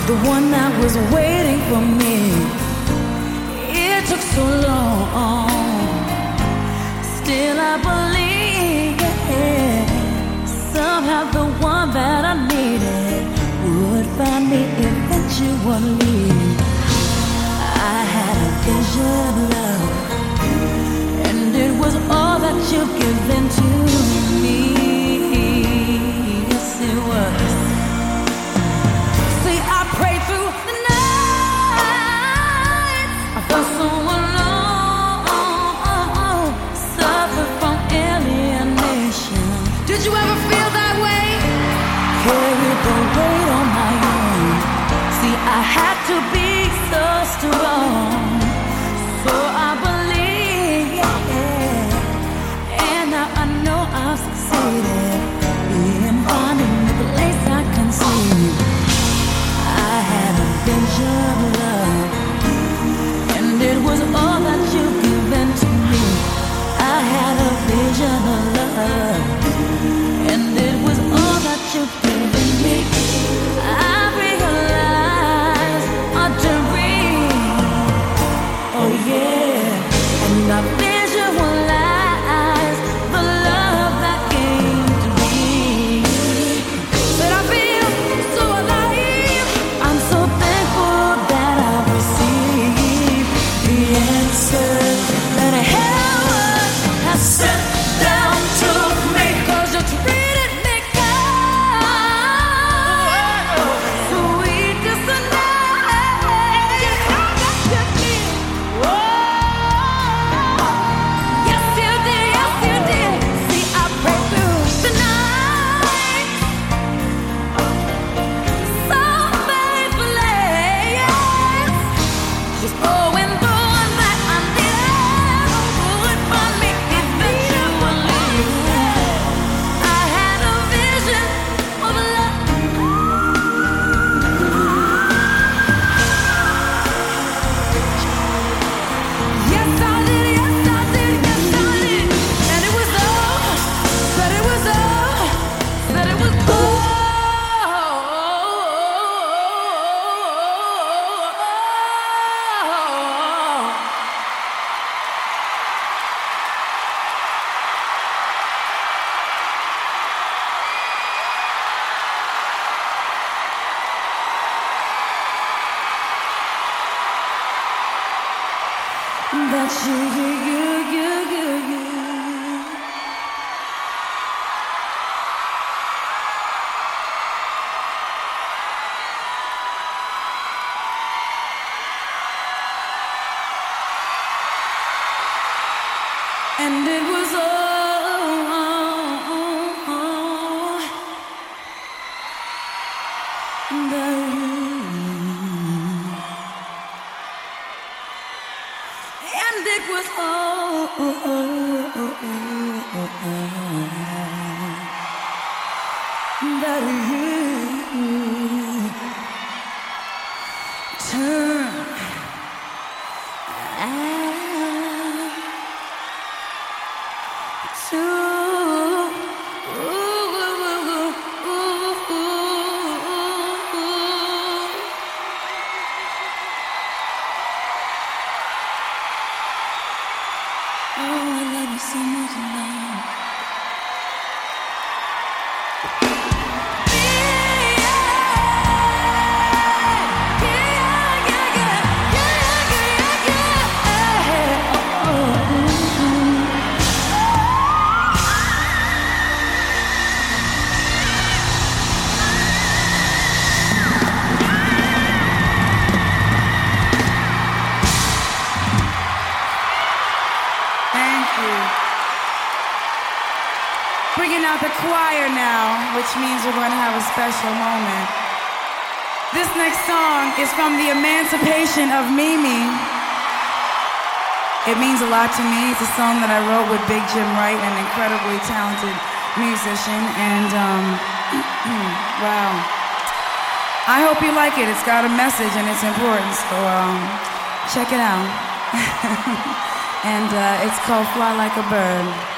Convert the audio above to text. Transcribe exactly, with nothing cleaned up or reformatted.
the one that was waiting for me. It took so long, still I believe somehow the one that I needed would find me eventually. I had a vision, love, and it was all that you've given to me. Yes, it was. See, I prayed through the night. I felt so alone, suffered from alienation. Did you ever feel that way? Carried the weight on my own. See, I had to be so strong. So I believe, yeah. And now I know I've succeeded in finding the place I can see. I had a vision, love, and it was all that you've given to me. I had a vision of love, and it was all that you've given me. I realized a dream, oh yeah, and I visualized the love that came to me. But I feel so alive. I'm so thankful that I've received the answer that heaven has sent down to me. 'Cause you treated me kind, sweet as the night. Oh, yes you did, yes you did. See, I prayed through the night so faithfully, yes. Just knowing the one that I needed would find me eventually. I had a vision of love. Yes, I did, yes, I did, yes, I did. And it was all, said it was all, said it was all. That you, you, you, you, you, you. And it was all that you. And it was all that you turned out to. Oh, I love you so much, love. Thank you. Bringing out the choir now, which means we're going to have a special moment. This next song is from the Emancipation of Mimi. It means a lot to me. It's a song that I wrote with Big Jim Wright, an incredibly talented musician. And, um, wow. I hope you like it. It's got a message and it's important, so um, check it out. And uh, it's called Fly Like a Bird.